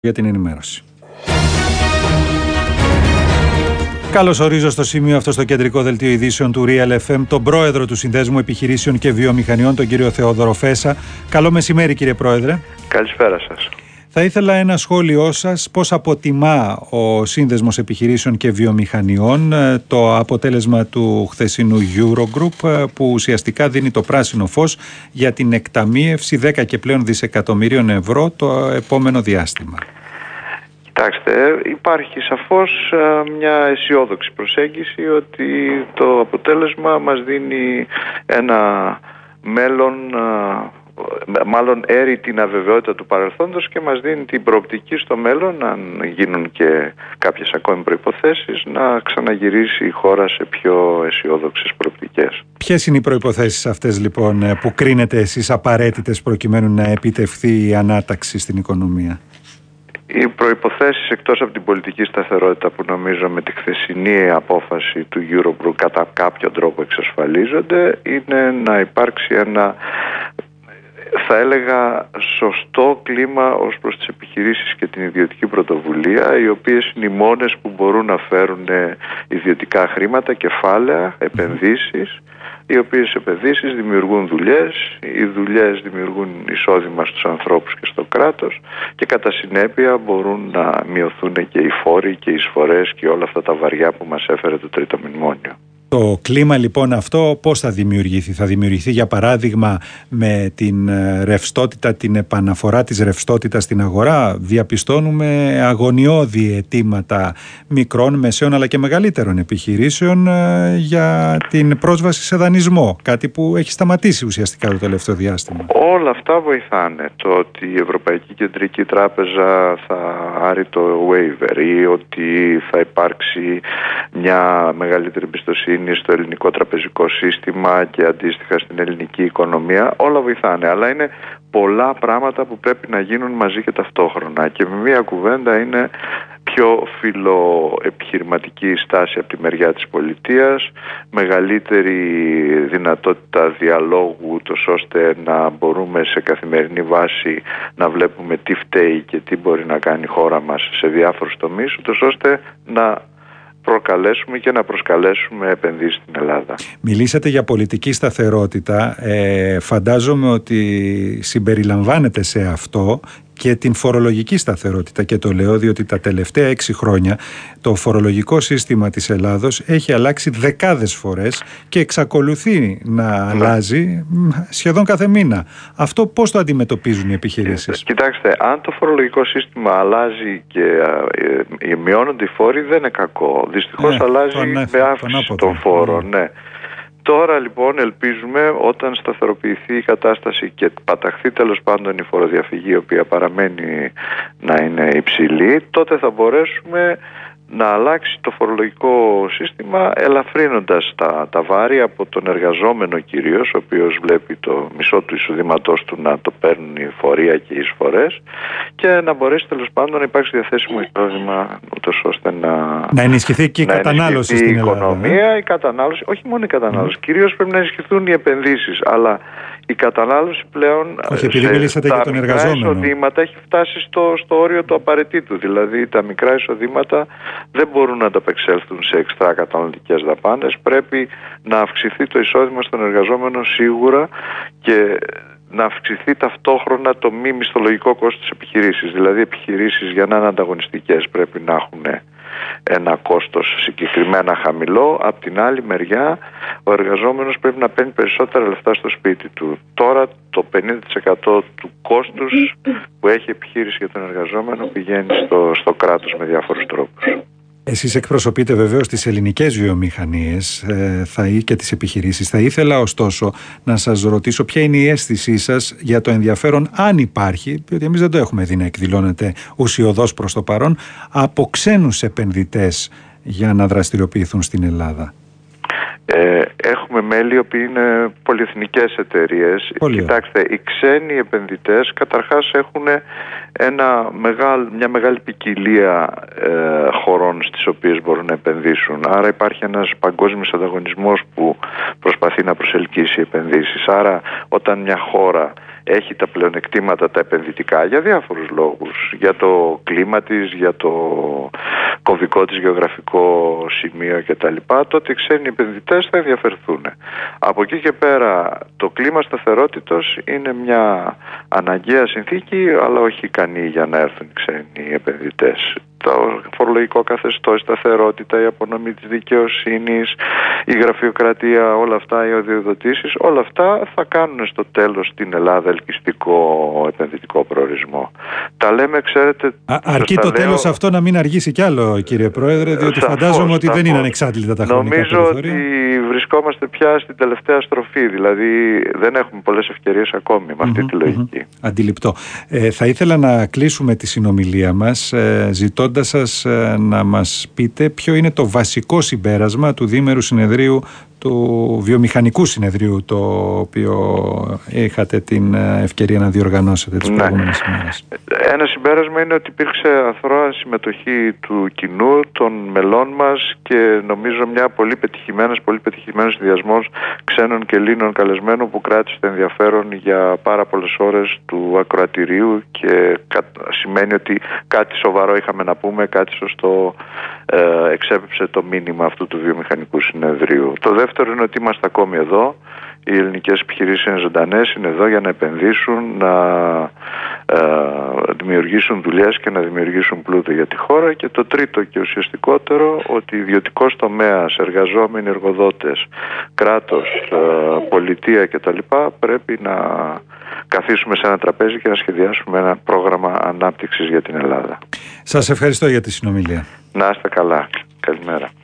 για την ενημέρωση. Καλώς ορίζω στο σημείο αυτό στο κεντρικό δελτίο ειδήσεων του Real FM τον πρόεδρο του Συνδέσμου Επιχειρήσεων και Βιομηχανιών, τον κύριο Θεόδωρο Φέσα. Καλό μεσημέρι, κύριε πρόεδρε. Καλησπέρα σας. Θα ήθελα ένα σχόλιο σας πώς αποτιμά ο Σύνδεσμος Επιχειρήσεων και Βιομηχανιών το αποτέλεσμα του χθεσινού Eurogroup, που ουσιαστικά δίνει το πράσινο φως για την εκταμείευση 10 και πλέον δισεκατομμυρίων ευρώ το επόμενο διάστημα. Κοιτάξτε, υπάρχει σαφώς μια αισιόδοξη προσέγγιση ότι το αποτέλεσμα μας δίνει ένα μέλλον, μάλλον έρει την αβεβαιότητα του παρελθόντος και μας δίνει την προοπτική στο μέλλον, αν γίνουν και κάποιες ακόμη προϋποθέσεις, να ξαναγυρίσει η χώρα σε πιο αισιόδοξες προοπτικές. Ποιες είναι οι προϋποθέσεις αυτές λοιπόν που κρίνετε εσείς απαραίτητες προκειμένου να επιτευχθεί η ανάταξη στην οικονομία? Οι προϋποθέσεις, εκτός από την πολιτική σταθερότητα που νομίζω με τη χθεσινή απόφαση του Eurogroup κατά κάποιο τρόπο εξασφαλίζονται, είναι να υπάρξει ένα, θα έλεγα, σωστό κλίμα ως προς τις επιχειρήσεις και την ιδιωτική πρωτοβουλία, οι οποίες είναι οι μόνες που μπορούν να φέρουν ιδιωτικά χρήματα, κεφάλαια, επενδύσεις, οι οποίες επενδύσεις δημιουργούν δουλειές, οι δουλειές δημιουργούν εισόδημα στους ανθρώπους και στο κράτος και κατά συνέπεια μπορούν να μειωθούν και οι φόροι και οι εισφορές και όλα αυτά τα βαριά που μας έφερε το τρίτο μνημόνιο. Το κλίμα λοιπόν αυτό πώς θα δημιουργηθεί? Θα δημιουργηθεί για παράδειγμα με την ρευστότητα, την επαναφορά της ρευστότητας στην αγορά? Διαπιστώνουμε αγωνιώδη αιτήματα μικρών, μεσαίων αλλά και μεγαλύτερων επιχειρήσεων για την πρόσβαση σε δανεισμό, κάτι που έχει σταματήσει ουσιαστικά το τελευταίο διάστημα. Όλα αυτά βοηθάνε. Το ότι η Ευρωπαϊκή Κεντρική Τράπεζα θα άρει το waiver ή ότι θα υπάρξει μια μεγαλύτερη εμπιστοσύνη στο ελληνικό τραπεζικό σύστημα και αντίστοιχα στην ελληνική οικονομία, όλα βοηθάνε. Αλλά είναι πολλά πράγματα που πρέπει να γίνουν μαζί και ταυτόχρονα. Και με μία κουβέντα είναι πιο φιλοεπιχειρηματική στάση από τη μεριά της πολιτείας, μεγαλύτερη δυνατότητα διαλόγου, ούτως ώστε να μπορούμε σε καθημερινή βάση να βλέπουμε τι φταίει και τι μπορεί να κάνει η χώρα μας σε διάφορους τομείς, ούτως ώστε να προκαλέσουμε και να προσκαλέσουμε επενδύσεις στην Ελλάδα. Μιλήσατε για πολιτική σταθερότητα. Φαντάζομαι ότι συμπεριλαμβάνεται σε αυτό και την φορολογική σταθερότητα, και το λέω διότι τα τελευταία 6 χρόνια το φορολογικό σύστημα της Ελλάδος έχει αλλάξει δεκάδες φορές και εξακολουθεί να αλλάζει σχεδόν κάθε μήνα. Αυτό πώς το αντιμετωπίζουν οι επιχειρήσεις? Κοιτάξτε, αν το φορολογικό σύστημα αλλάζει και μειώνονται οι φόροι, δεν είναι κακό. Δυστυχώς αλλάζει με αύξηση των φόρων. Ναι. Τώρα λοιπόν ελπίζουμε, όταν σταθεροποιηθεί η κατάσταση και παταχθεί τέλος πάντων η φοροδιαφυγή, η οποία παραμένει να είναι υψηλή, τότε θα μπορέσουμε να αλλάξει το φορολογικό σύστημα, ελαφρύνοντας τα βάρη από τον εργαζόμενο κυρίως, ο οποίος βλέπει το μισό του εισοδήματός του να το παίρνουν η φορεία και οι εισφορές, και να μπορέσει τέλος πάντων να υπάρξει διαθέσιμο εισόδημα, ούτως ώστε να ενισχυθεί και η κατανάλωση στην Ελλάδα. Η οικονομία, η κατανάλωση, όχι μόνο η κατανάλωση, κυρίως πρέπει να ενισχυθούν οι επενδύσεις, αλλά η κατανάλωση πλέον όχι, επειδή μιλήσατε για τον εργαζόμενο, εισοδήματα έχει φτάσει στο όριο του απαραίτητου. Δηλαδή τα μικρά εισοδήματα δεν μπορούν να ανταπεξέλθουν σε εξτρά καταναλωτικές δαπάνες. Πρέπει να αυξηθεί το εισόδημα στον εργαζόμενο σίγουρα και να αυξηθεί ταυτόχρονα το μη μισθολογικό κόστος της επιχειρήσης. Δηλαδή οι επιχειρήσεις, για να είναι ανταγωνιστικές, πρέπει να έχουν ένα κόστος συγκεκριμένα χαμηλό. Απ' την άλλη μεριά ο εργαζόμενος πρέπει να παίρνει περισσότερα λεφτά στο σπίτι του. Τώρα το 50% του κόστους που έχει επιχείρηση για τον εργαζόμενο πηγαίνει στο κράτος με διάφορους τρόπους. Εσείς εκπροσωπείτε βεβαίως τις ελληνικές βιομηχανίες και τις επιχειρήσεις. Θα ήθελα ωστόσο να σας ρωτήσω ποια είναι η αίσθησή σας για το ενδιαφέρον, αν υπάρχει, διότι εμείς δεν το έχουμε δει να εκδηλώνεται ουσιωδώς προς το παρόν, από ξένους επενδυτές για να δραστηριοποιηθούν στην Ελλάδα. Έχουμε μέλη οι οποίοι είναι πολυεθνικές εταιρείες. Κοιτάξτε, οι ξένοι επενδυτές καταρχάς έχουν μια μεγάλη ποικιλία χωρών στις οποίες μπορούν να επενδύσουν. Άρα υπάρχει ένας παγκόσμιος ανταγωνισμός που προσπαθεί να προσελκύσει επενδύσεις. Άρα όταν μια χώρα έχει τα πλεονεκτήματα τα επενδυτικά για διάφορους λόγους, για το κλίμα της, για το κομβικό της γεωγραφικό σημείο κτλ., τότε οι ξένοι επενδυτές θα ενδιαφερθούν. Από εκεί και πέρα το κλίμα σταθερότητος είναι μια αναγκαία συνθήκη, αλλά όχι ικανή για να έρθουν οι ξένοι επενδυτές. Το φορολογικό καθεστώς, η σταθερότητα, η απονομή της δικαιοσύνης, η γραφειοκρατία, όλα αυτά, οι αδειοδοτήσεις, όλα αυτά θα κάνουν στο τέλος την Ελλάδα ελκυστικό επενδυτικό προορισμό. Τα λέμε, ξέρετε... Αρκεί το τέλος αυτό να μην αργήσει κι άλλο, κύριε Πρόεδρε, διότι φαντάζομαι ότι δεν είναι ανεξάντλητα τα χρονικά περιθώρια. Νομίζω ότι βρισκόμαστε πια στην τελευταία στροφή, δηλαδή δεν έχουμε πολλές ευκαιρίες ακόμη με αυτή τη λογική. Αντιληπτό. Θα ήθελα να κλείσουμε τη συνομιλία μας ζητώντας σας να μας πείτε ποιο είναι το βασικό συμπέρασμα του διήμερου συνεδρίου, του βιομηχανικού συνεδρίου, το οποίο είχατε την ευκαιρία να διοργανώσετε τις προηγούμενες ημέρες. Ένα συμπέρασμα είναι ότι υπήρξε αθρώα συμμετοχή του κοινού, των μελών μας, και νομίζω μια πολύ πετυχημένος συνδυασμός ξένων και Ελλήνων καλεσμένων που κράτησε το ενδιαφέρον για πάρα πολλές ώρες του ακροατηρίου, και σημαίνει ότι κάτι σοβαρό είχαμε να πούμε, κάτι σωστό εξέπεψε το μήνυμα αυτού του βιομηχανικού συνεδρίου. Το δεύτερο είναι ότι είμαστε ακόμη εδώ. Οι ελληνικές επιχειρήσεις είναι ζωντανές, είναι εδώ για να επενδύσουν, να δημιουργήσουν δουλειές και να δημιουργήσουν πλούτο για τη χώρα. Και το τρίτο και ουσιαστικότερο, ότι ιδιωτικός τομέας, εργαζόμενοι, εργοδότες, κράτος, πολιτεία κτλ. Πρέπει να καθίσουμε σε ένα τραπέζι και να σχεδιάσουμε ένα πρόγραμμα ανάπτυξης για την Ελλάδα. Σας ευχαριστώ για τη συνομιλία. Να είστε καλά. Καλημέρα.